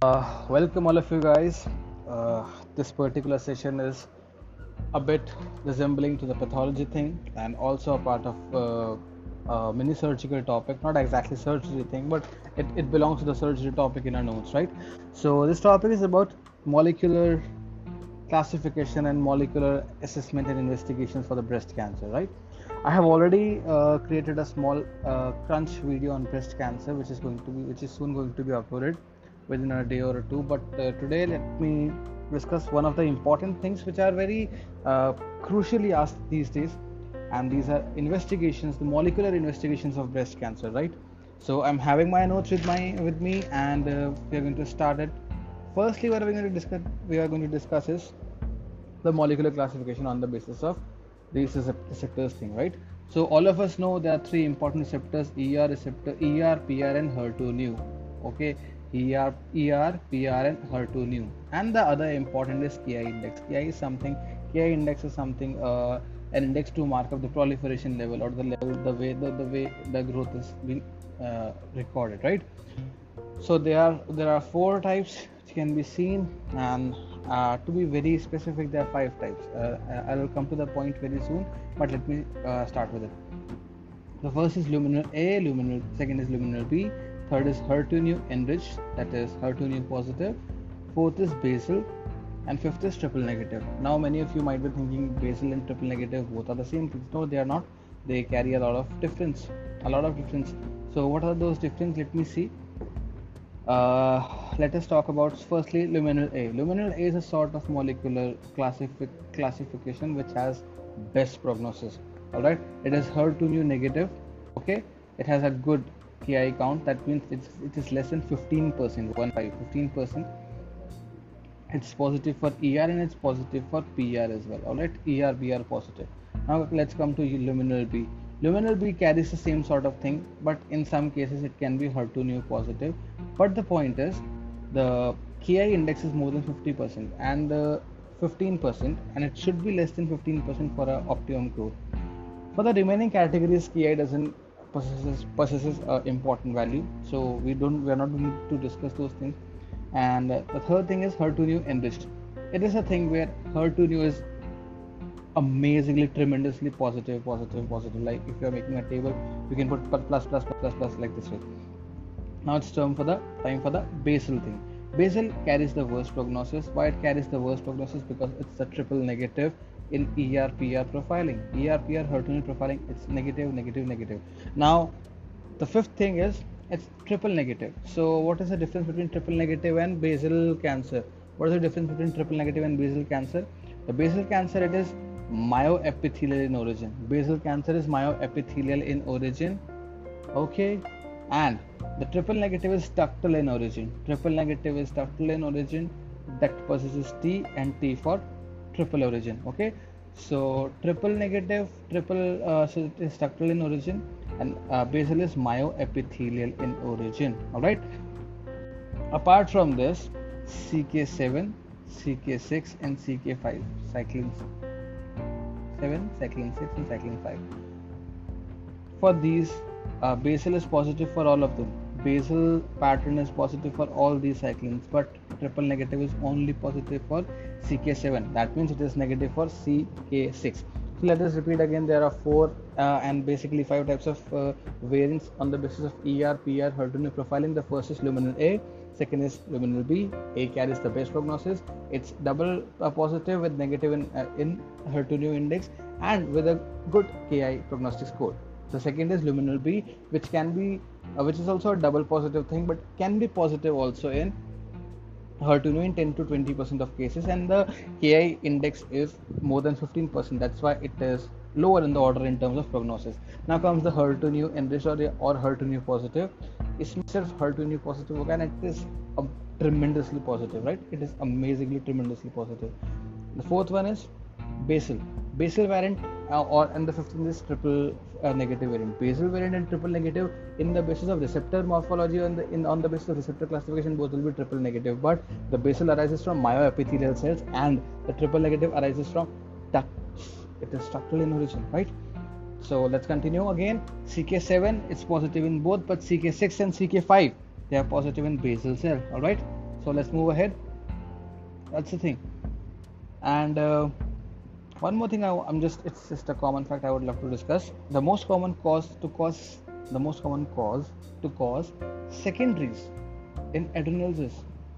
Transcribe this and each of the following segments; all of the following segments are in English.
Welcome all of you guys. This particular session is a bit resembling to the pathology thing and also a part of mini surgical topic, not exactly surgery thing, but it belongs to the surgery topic in our notes, right? So this topic is about molecular classification and molecular assessment and investigations for the breast cancer, right? I have already created a small crunch video on breast cancer, which is soon going to be uploaded within a day or two. But today, let me discuss one of the important things which are very crucially asked these days, and these are investigations, the molecular investigations of breast cancer, right? So I'm having my notes with me, and we are going to start it. Firstly, what we are going to discuss is the molecular classification on the basis of these receptors thing, right? So all of us know there are three important receptors: ER receptor, ER, PR, and HER2/neu. Okay, ER, PR, and HER2/neu. And the other important is KI index. KI index is something, an index to mark up the proliferation level or the level, the way the growth is being recorded, right? So there are four types which can be seen, and to be very specific, there are five types. I will come to the point very soon, but let me start with it. The first is luminal A, second is luminal B, third is HER2/neu enriched, that is HER2/neu positive, fourth is basal, and fifth is triple negative. Now many of you might be thinking basal and triple negative both are the same things. No, they are not. They carry a lot of difference. So what are those differences? Let me see. Let us talk about firstly luminal A. Luminal A is a sort of molecular classification which has best prognosis. Alright, it is HER2/neu negative. Okay, it has a good KI count. That means it is less than 15%. 15%. It's positive for ER and it's positive for PR as well. Alright, ER, BR positive. Now let's come to luminal B. Luminal B carries the same sort of thing, but in some cases it can be HER2/neu positive. But the point is, the KI index is more than 50% and 15%, and it should be less than 15% for an optimum growth. For the remaining categories, KI doesn't possesses important value, so we are not going to discuss those things. And the third thing is HER2/neu enriched. It is a thing where HER2/neu is amazingly, tremendously positive. Like if you are making a table, you can put plus like this way. Now it's time for the basal thing. Basal carries the worst prognosis. Why it carries the worst prognosis? Because it's a triple negative in ER/PR profiling. ER/PR HER2/neu profiling, it's negative. Now the fifth thing is it's triple negative. So what is the difference between triple negative and basal cancer? What is the difference between triple negative and basal cancer? The basal cancer, it is myoepithelial in origin. Basal cancer is myoepithelial in origin. Okay, and the triple negative is ductal in origin. Duct possesses T and T for triple origin. Okay, so triple negative, so it is ductal in origin, and basal is myoepithelial in origin. All right. Apart from this, CK7, CK6, and CK5 cyclins 7, cyclin 6, and cyclin 5. For these, basal is positive for all of them. Basal pattern is positive for all these cyclins, but triple negative is only positive for CK7. That means it is negative for CK6. So let us repeat again. There are four and basically five types of variants on the basis of ER, PR, HER2/neu profiling. The first is luminal A. Second is luminal B. A carries the best prognosis. It's double positive with negative in HER2/neu index and with a good KI prognostic score. The second is luminal B, which is also a double positive thing, but can be positive also in HER2/neu in 10 to 20% of cases, and the KI index is more than 15%. That's why it is lower in the order in terms of prognosis. Now comes the HER2/neu enriched or HER2/neu positive. It's itself HER2/neu positive, and it is tremendously positive, right? It is amazingly tremendously positive. The fourth one is basal variant, and the fifth is triple negative variant. Basal variant and triple negative, in the basis of receptor morphology on the basis of receptor classification, both will be triple negative, but the basal arises from myoepithelial cells and the triple negative arises from ducts. It is structural in origin, right? So let's continue again. CK7 is positive in both, but CK6 and CK5, they are positive in basal cell. All right. So let's move ahead. That's the thing. And one more thing, it's just a common fact I would love to discuss. The most common cause to cause secondaries in adrenals is,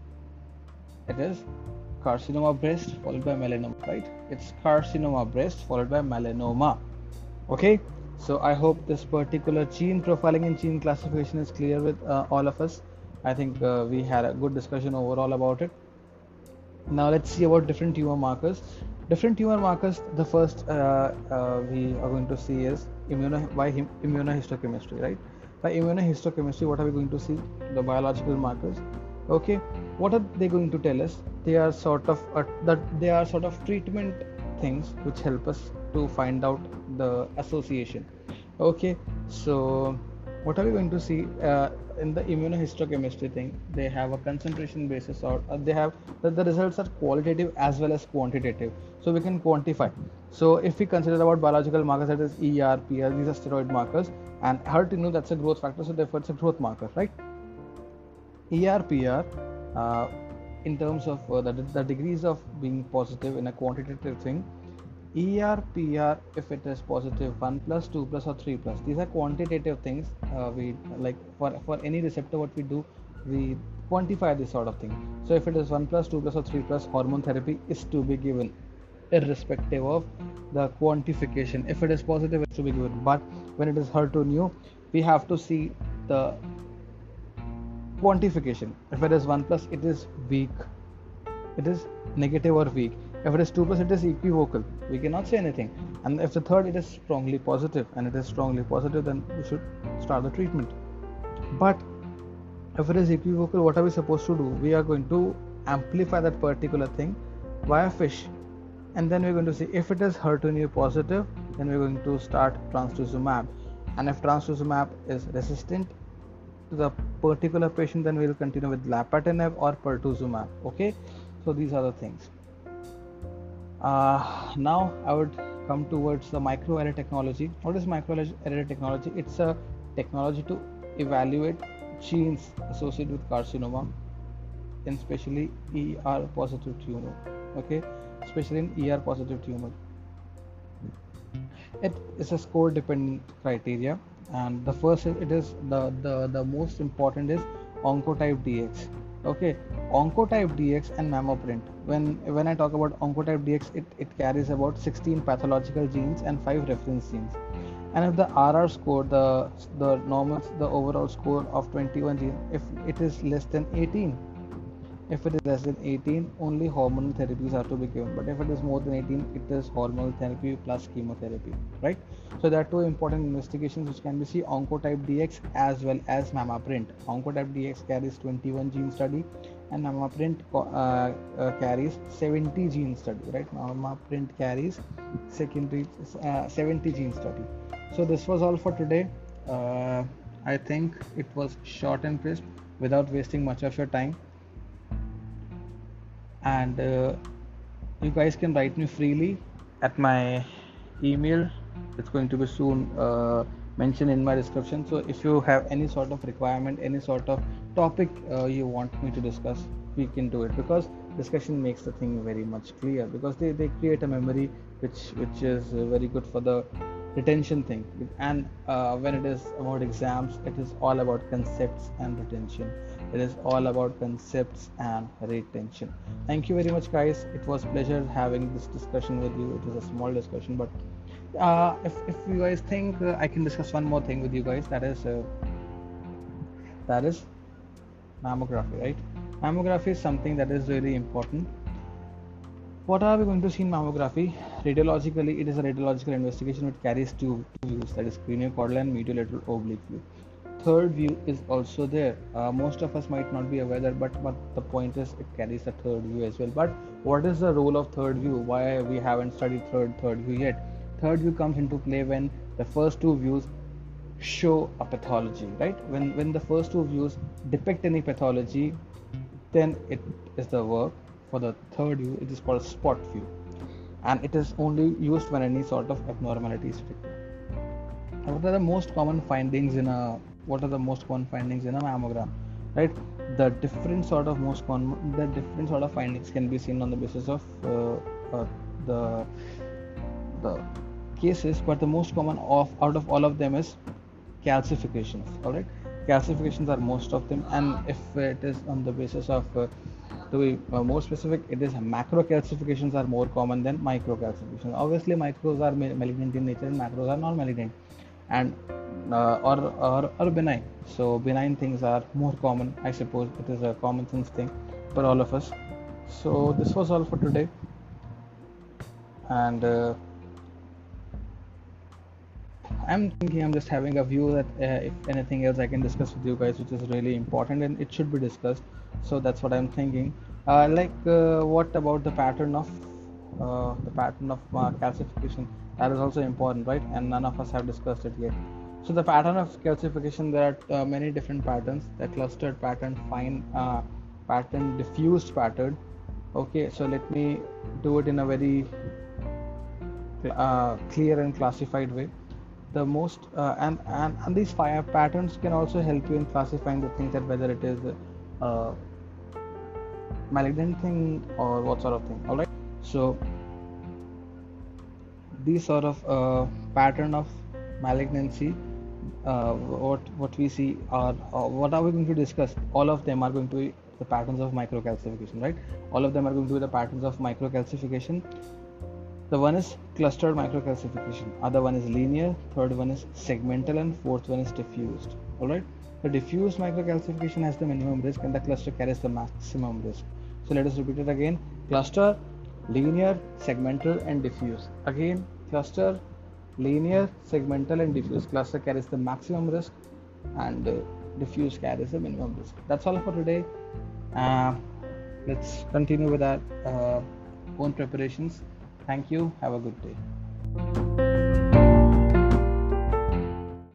it is carcinoma breast followed by melanoma, right? It's carcinoma breast followed by melanoma. Okay, so I hope this particular gene profiling and gene classification is clear with all of us. I think we had a good discussion overall about it. Now let's see about different tumor markers. Different tumor markers, the first we are going to see is immunohistochemistry, right? By immunohistochemistry, what are we going to see? The biological markers. Okay, what are they going to tell us? They are sort of treatment things which help us to find out the association. Okay, so what are we going to see in the immunohistochemistry thing? They have a concentration basis, or they have the results are qualitative as well as quantitative, so we can quantify. So if we consider about biological markers, that is ER, PR, these are steroid markers, and HER2, that's a growth factor, so therefore it's a growth marker, right? ER, PR, in terms of the degrees of being positive in a quantitative thing. ER, PR, if it is positive 1 plus, 2 plus, or 3 plus, these are quantitative things. We like for any receptor, what we do, we quantify this sort of thing. So if it is 1 plus, 2 plus, or 3 plus, hormone therapy is to be given, irrespective of the quantification. If it is positive, it's to be given. But when it is HER2/neu, we have to see the quantification. If it is 1 plus, it is weak, it is negative or weak. If it is 2 plus, it is equivocal, we cannot say anything. And if the third, it is strongly positive, and it is strongly positive, then we should start the treatment. But if it is equivocal, what are we supposed to do? We are going to amplify that particular thing via FISH, and then we're going to see if it is HER2/neu positive, then we're going to start trastuzumab. And if trastuzumab is resistant to the particular patient, then we'll continue with lapatinib or pertuzumab. Okay, so these are the things. Now I would come towards the microarray technology. What is microarray technology? It's a technology to evaluate genes associated with carcinoma, in especially ER positive tumor. Okay, especially in ER positive tumor. It is a score dependent criteria, and the first it is the most important is oncotype DX. Okay, oncotype DX and mammoprint. When I talk about oncotype DX, it carries about 16 pathological genes and 5 reference genes. And if the RR score, the overall score of 21 genes, if it is less than 18, if it is less than 18, only hormonal therapies are to be given. But if it is more than 18, it is hormonal therapy plus chemotherapy, right? So there are two important investigations which can be seen: oncotype DX as well as mammoprint. Oncotype DX carries 21 gene study, and mammoprint carries 70 gene study, right? Mammoprint carries 70 gene study. So this was all for today. I think it was short and crisp without wasting much of your time. And you guys can write me freely at my email. It's going to be soon mentioned in my description. So if you have any sort of requirement, any sort of topic you want me to discuss, we can do it, because discussion makes the thing very much clear, because they create a memory which is very good for the retention thing. And when it is about exams, it is all about concepts and retention. It is all about concepts and retention. Thank you very much, guys. It was pleasure having this discussion with you. It was a small discussion, but if you guys think I can discuss one more thing with you guys, that is mammography, right? Mammography is something that is really important. What are we going to see in mammography? Radiologically, it is a radiological investigation which carries two views, that is craniocaudal and mediolateral oblique view. Third view is also there. Most of us might not be aware that, but the point is it carries a third view as well. But what is the role of third view? Why we haven't studied third view yet? Third view comes into play when the first two views show a pathology, right? When the first two views depict any pathology, then it is the work. For the third view, it is called spot view, and it is only used when any sort of abnormality is detected. What are the most common findings in a mammogram? right? The different sort of findings can be seen on the basis of the the cases, but the most common of out of all of them is calcifications. All right, calcifications are most of them, and if it is on the basis of to be more specific, it is macro calcifications are more common than micro calcifications. Obviously, micros are malignant in nature, and macros are non-malignant, and or benign. So benign things are more common. I suppose it is a common sense thing for all of us. So this was all for today, and I'm thinking I'm just having a view that if anything else I can discuss with you guys, which is really important and it should be discussed. So that's what I'm thinking. What about the pattern of calcification? That is also important, right? And none of us have discussed it yet. So the pattern of calcification, there are many different patterns: the clustered pattern, fine pattern, diffused pattern. Okay, so let me do it in a very clear and classified way. The most and these five patterns can also help you in classifying the things, that whether it is a malignant thing or what sort of thing. All right, so these sort of pattern of malignancy, what we see are what are we going to discuss? All of them are going to be the patterns of microcalcification, right? All of them are going to be the patterns of microcalcification. The one is clustered microcalcification, other one is linear, third one is segmental, and fourth one is diffused. Alright, the diffused microcalcification has the minimum risk and the cluster carries the maximum risk. So let us repeat it again: cluster, linear, segmental, and diffuse. Again, cluster, linear, segmental, and diffuse. Cluster carries the maximum risk, and diffuse carries the minimum risk. That's all for today. Let's continue with our own preparations. Thank you. Have a good day.